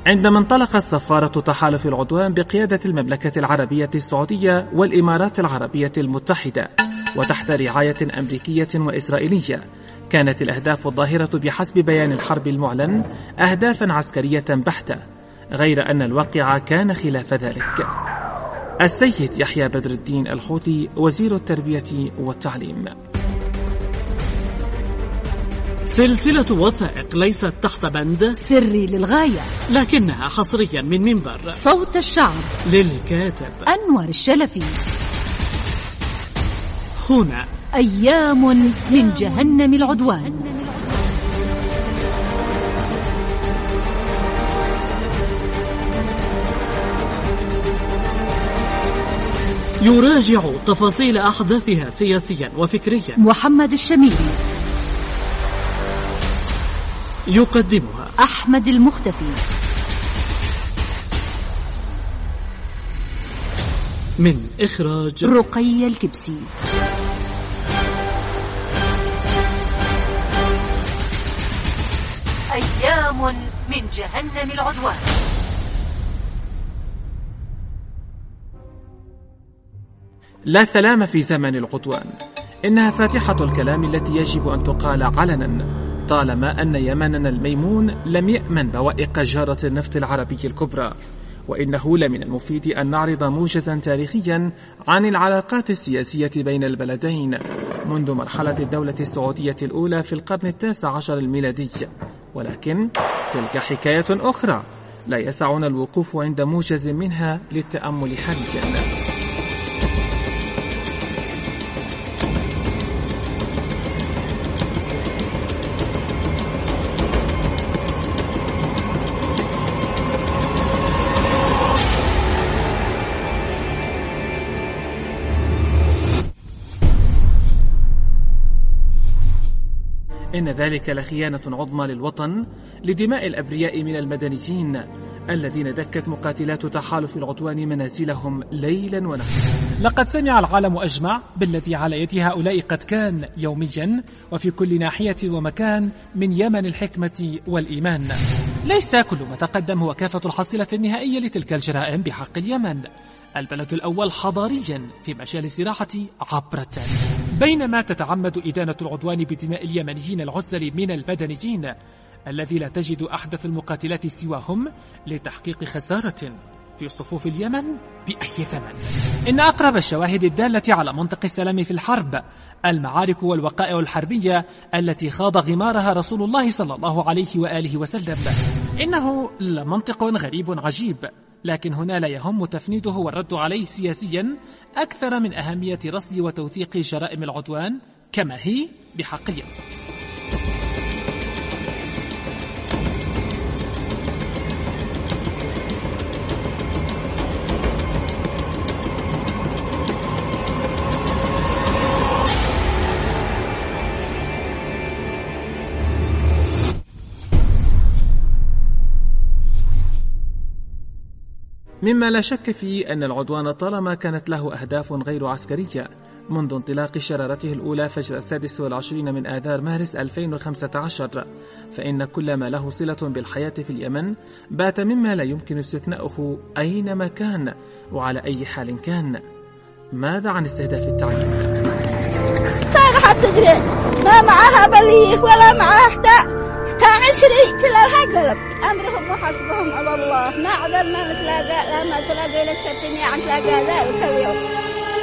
عندما انطلقت سفارة تحالف العدوان بقيادة المملكة العربية السعودية والإمارات العربية المتحدة وتحت رعاية أمريكية وإسرائيلية، كانت الأهداف الظاهرة بحسب بيان الحرب المعلن أهدافا عسكرية بحتة، غير أن الواقع كان خلاف ذلك. السيد يحيى بدر الدين الحوثي وزير التربية والتعليم. سلسلة وثائق ليست تحت بند سري للغاية، لكنها حصريا من منبر صوت الشعب للكاتب أنور الشلفي. هنا أيام من جهنم العدوان. يراجع تفاصيل أحداثها سياسيا وفكريا محمد الشميري، يقدمها أحمد المختفي، من إخراج رقية الكبسي. أيام من جهنم العدوان. لا سلام في زمن العدوان، إنها فاتحة الكلام التي يجب أن تقال علنا، طالما أن يمننا الميمون لم يأمن بوائق جارة النفط العربي الكبرى. وإنه لمن المفيد أن نعرض موجزا تاريخيا عن العلاقات السياسية بين البلدين منذ مرحلة الدولة السعودية الأولى في القرن 19 الميلادي، ولكن تلك حكاية أخرى لا يسعنا الوقوف عند موجز منها للتأمل حاليا. إن ذلك لخيانة عظمى للوطن، لدماء الأبرياء من المدنيين الذين دكت مقاتلات تحالف العدوان منازلهم ليلا ونهارا. لقد سمع العالم أجمع بالذي على يد هؤلاء قد كان يوميا وفي كل ناحية ومكان من يمن الحكمة والإيمان. ليس كل ما تقدم هو كافة الحصيلة النهائية لتلك الجرائم بحق اليمن، البلد الأول حضاريا في مجال الزراعة عبر التاريخ، بينما تتعمد إدانة العدوان بدماء اليمنيين العزل من المدنيين الذي لا تجد أحدث المقاتلات سواهم لتحقيق خسارة في صفوف اليمن بأي ثمن. إن أقرب الشواهد الدالة على منطق السلام في الحرب المعارك والوقائع الحربية التي خاض غمارها رسول الله صلى الله عليه وآله وسلم. إنه لمنطق غريب عجيب، لكن هنا لا يهم تفنيده والرد عليه سياسيا أكثر من أهمية رصد وتوثيق جرائم العدوان كما هي بحق اليمن. مما لا شك فيه أن العدوان طالما كانت له أهداف غير عسكرية منذ انطلاق شرارته الأولى فجر 26 من آذار مارس 2015، فإن كل ما له صلة بالحياة في اليمن بات مما لا يمكن استثناؤه أينما كان وعلى أي حال كان. ماذا عن استهداف التعليم؟ صالحة تقرأ ما معها بليغ ولا معها حتى 20 كلها قلب، أمرهم وحسبهم على الله، ما عقلنا نتلاقى لما تلاقي لك الدنيا عن تلاقى ذلك اليوم.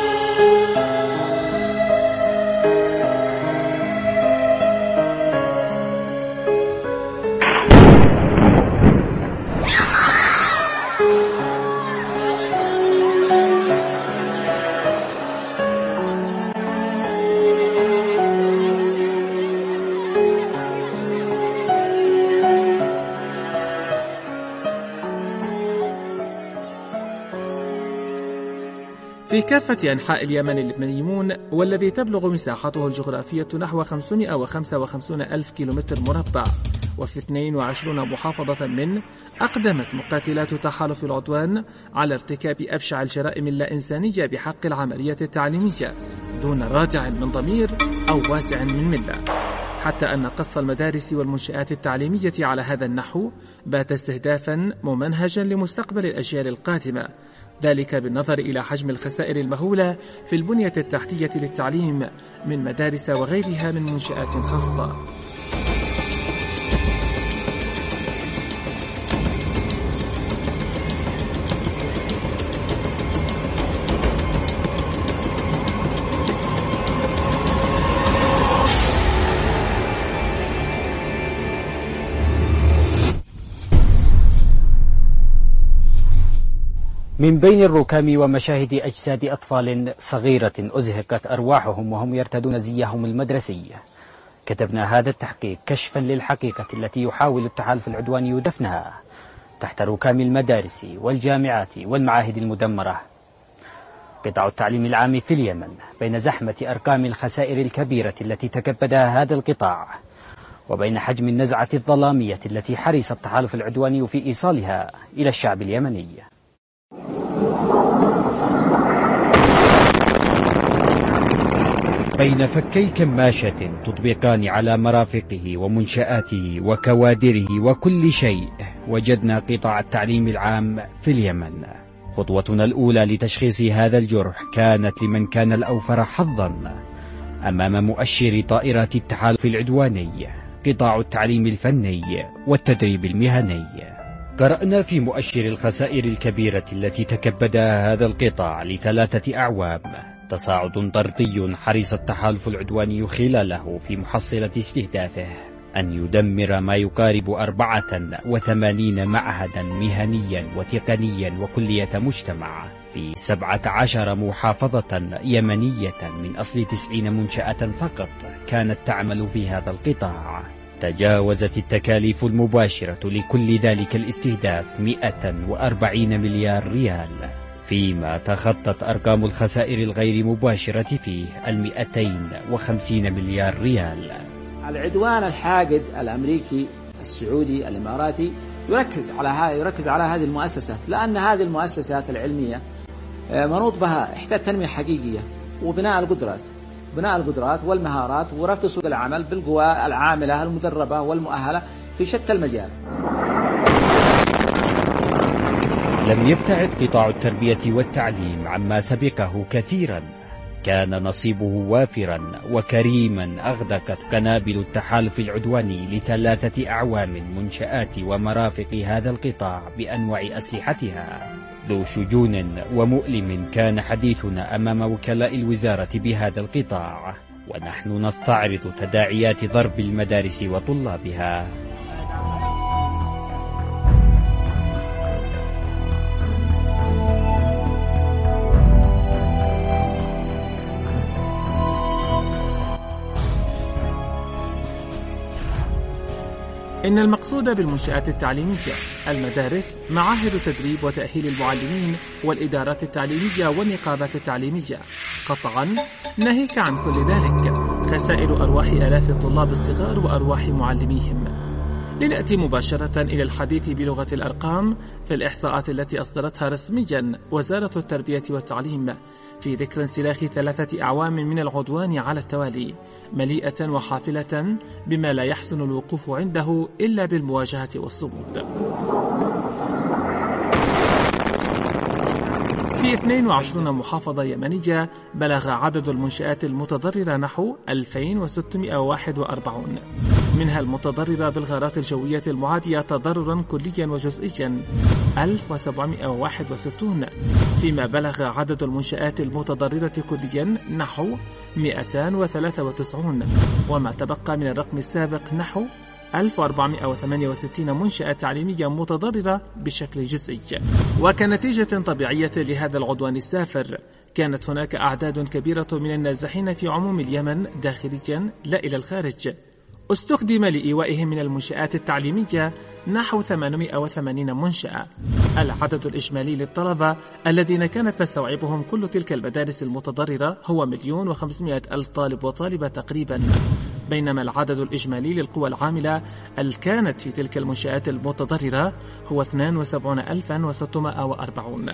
في كافة أنحاء اليمن الميمون، والذي تبلغ مساحته الجغرافية نحو 555 ألف كيلومتر مربع، وفي 22 محافظة منه أقدمت مقاتلات تحالف العدوان على ارتكاب أبشع الجرائم اللا إنسانية بحق العملية التعليمية دون رادع من ضمير أو واسع من ملة. حتى أن قصف المدارس والمنشآت التعليمية على هذا النحو بات استهدافا ممنهجا لمستقبل الأجيال القادمة، ذلك بالنظر إلى حجم الخسائر المهولة في البنية التحتية للتعليم من مدارس وغيرها من منشآت خاصة. من بين الركام ومشاهد أجساد أطفال صغيرة أزهقت أرواحهم وهم يرتدون زيهم المدرسي، كتبنا هذا التحقيق كشفا للحقيقة التي يحاول التحالف العدواني دفنها تحت ركام المدارس والجامعات والمعاهد المدمرة. قطاع التعليم العام في اليمن بين زحمة أرقام الخسائر الكبيرة التي تكبدها هذا القطاع، وبين حجم النزعة الظلامية التي حرص التحالف العدواني في إيصالها إلى الشعب اليمني. بين فكي كماشة تطبقان على مرافقه ومنشآته وكوادره وكل شيء، وجدنا قطاع التعليم العام في اليمن. خطوتنا الأولى لتشخيص هذا الجرح كانت لمن كان الأوفر حظا أمام مؤشر طائرات التحالف العدواني، قطاع التعليم الفني والتدريب المهني. قرأنا في مؤشر الخسائر الكبيرة التي تكبدها هذا القطاع ل3 أعوام تصاعد طردي حرص التحالف العدواني خلاله في محصلة استهدافه أن يدمر ما يقارب 84 معهدا مهنيا وتقنيا وكلية مجتمع في 17 محافظة يمنية من أصل 90 منشأة فقط كانت تعمل في هذا القطاع. تجاوزت التكاليف المباشرة لكل ذلك الاستهداف 140 مليار ريال، فيما تخطت أرقام الخسائر الغير مباشرة فيه 250 مليار ريال. العدوان الحاقد الأمريكي السعودي الإماراتي يركز على هذه المؤسسات، لأن هذه المؤسسات العلمية منوط بها إحداث تنمية حقيقية وبناء القدرات والمهارات ورفع سوق العمل بالقوى العاملة المدربة والمؤهلة في شتى المجال. لم يبتعد قطاع التربية والتعليم عما سبقه كثيرا، كان نصيبه وافرا وكريما. أغدقت قنابل التحالف العدواني ل3 أعوام منشآت ومرافق هذا القطاع بأنواع أسلحتها. ذو شجون ومؤلم كان حديثنا أمام وكلاء الوزارة بهذا القطاع، ونحن نستعرض تداعيات ضرب المدارس وطلابها. إن المقصود بالمنشآت التعليمية المدارس، معاهد تدريب وتأهيل المعلمين والإدارات التعليمية والنقابات التعليمية. قطعا ناهيك عن كل ذلك خسائر أرواح آلاف الطلاب الصغار وأرواح معلميهم. لنأتي مباشرة إلى الحديث بلغة الأرقام في الإحصاءات التي أصدرتها رسميا وزارة التربية والتعليم في ذكر انسلاخ 3 أعوام من العدوان على التوالي، مليئة وحافلة بما لا يحسن الوقوف عنده إلا بالمواجهة والصمود. في 22 محافظة يمنية بلغ عدد المنشآت المتضررة نحو 2641، منها المتضررة بالغارات الجوية المعادية تضررا كليا وجزئيا 1761، فيما بلغ عدد المنشآت المتضررة كليا نحو 293، وما تبقى من الرقم السابق نحو 1468 منشأة تعليمية متضررة بشكل جزئي. وكنتيجة طبيعية لهذا العدوان السافر، كانت هناك أعداد كبيرة من النازحين في عموم اليمن داخليا لا إلى الخارج، استخدم لإيوائهم من المنشآت التعليمية نحو 880 منشأة. العدد الإجمالي للطلبة الذين كانت تستوعبهم كل تلك المدارس المتضررة هو 1,500,000 طالب وطالبة تقريبا، بينما العدد الإجمالي للقوى العاملة اللي كانت في تلك المنشآت المتضررة هو 72,640.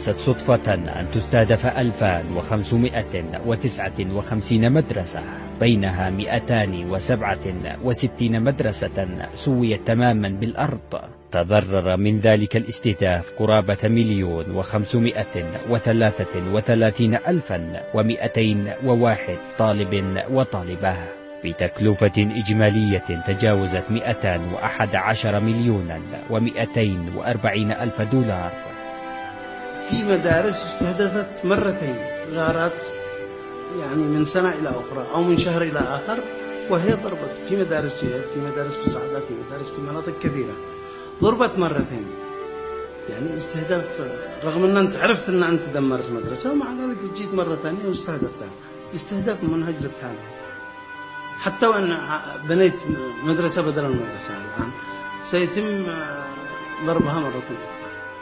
ليست صدفة أن تستهدف 2559 مدرسة، بينها 267 مدرسة سويت تماما بالأرض. تضرر من ذلك الاستهداف قرابة 1,533,201 طالب وطالبة، بتكلفة إجمالية تجاوزت 211,240,000 دولار. في مدارس استهدفت مرتين غارات، يعني من سنة إلى أخرى أو من شهر إلى آخر، وهي ضربت في مدارس جهة، في مدارس في صعدة، في مدارس في مناطق كثيرة، ضربت مرتين. يعني استهداف، رغم أن أنت عرفت أن أنت دمرت مدرسة ومع ذلك جيت مرة ثانية واستهدفتها. استهداف المنهج للتعليم، حتى وأن بنيت مدرسة بدل المدرسة الآن سيتم ضربها مرة أخرى.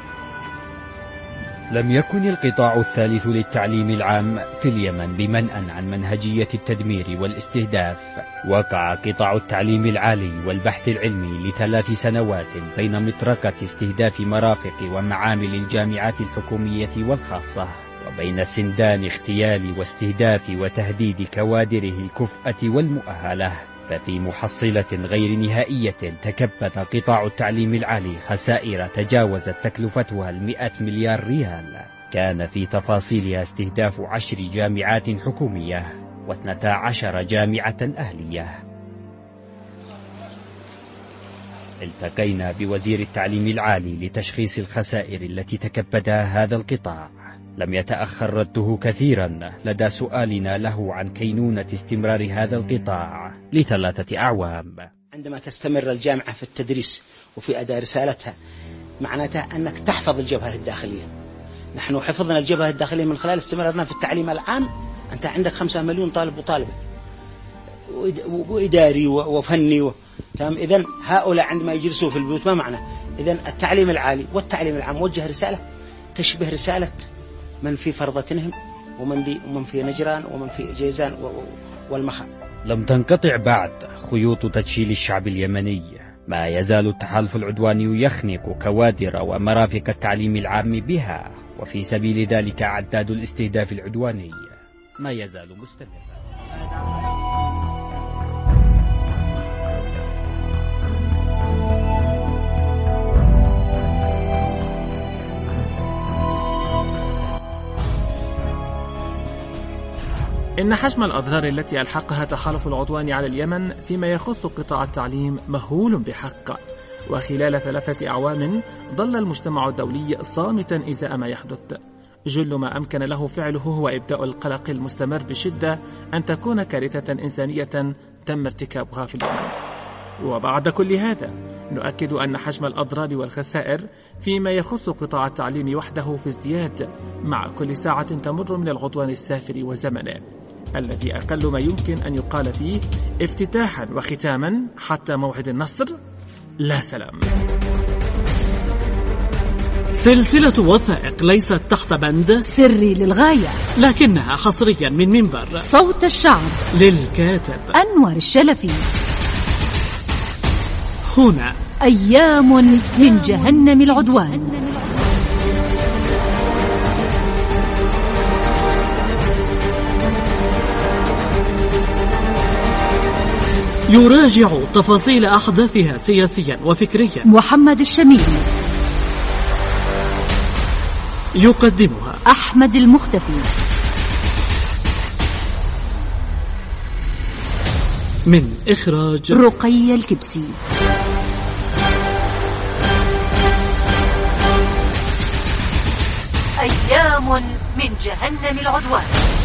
لم يكن القطاع الثالث للتعليم العام في اليمن بمنأى عن منهجية التدمير والاستهداف. وقع قطاع التعليم العالي والبحث العلمي ل3 سنوات بين مطرقة استهداف مرافق ومعامل الجامعات الحكومية والخاصة، وبين سندان اغتيال واستهداف وتهديد كوادره الكفءة والمؤهلة. ففي محصلة غير نهائية تكبد قطاع التعليم العالي خسائر تجاوزت تكلفتها 100 مليار ريال. كان في تفاصيلها استهداف 10 جامعات حكومية و12 جامعة أهلية. التقينا بوزير التعليم العالي لتشخيص الخسائر التي تكبدها هذا القطاع. لم يتأخر رده كثيرا لدى سؤالنا له عن كينونة استمرار هذا القطاع ل3 أعوام. عندما تستمر الجامعة في التدريس وفي أداء رسالتها، معناتها أنك تحفظ الجبهة الداخلية. نحن حفظنا الجبهة الداخلية من خلال استمرارنا في التعليم العام. أنت عندك 5 مليون طالب وطالبة، وإداري وفني تمام. إذن هؤلاء عندما يجلسوا في البيوت ما معنى؟ إذن التعليم العالي والتعليم العام وجه رسالة تشبه رسالة من في فرضتهم ومن في نجران ومن في جيزان والمخا. لم تنقطع بعد خيوط تجهيل الشعب اليمني. ما يزال التحالف العدواني يخنق كوادر ومرافق التعليم العام بها، وفي سبيل ذلك عداد الاستهداف العدواني ما يزال مستمرا. إن حجم الأضرار التي ألحقها تحالف العدوان على اليمن فيما يخص قطاع التعليم مهول بحق. وخلال 3 أعوام ظل المجتمع الدولي صامتا إزاء ما يحدث. جل ما أمكن له فعله هو إبداء القلق المستمر بشدة أن تكون كارثة إنسانية تم ارتكابها في اليمن. وبعد كل هذا نؤكد أن حجم الأضرار والخسائر فيما يخص قطاع التعليم وحده في ازدياد مع كل ساعة تمر من العدوان السافر وزمنه، الذي أقل ما يمكن أن يقال فيه افتتاحا وختاما حتى موعد النصر: لا سلام. سلسلة وثائق ليست تحت بند سري للغاية، لكنها حصريا من منبر صوت الشعب للكاتب أنور الشلفي. هنا أيام من جهنم العدوان. يراجع تفاصيل أحداثها سياسيا وفكريا محمد الشميري. يقدمها أحمد المختفي. من إخراج رقية الكبسي. أيام من جهنم العدوان.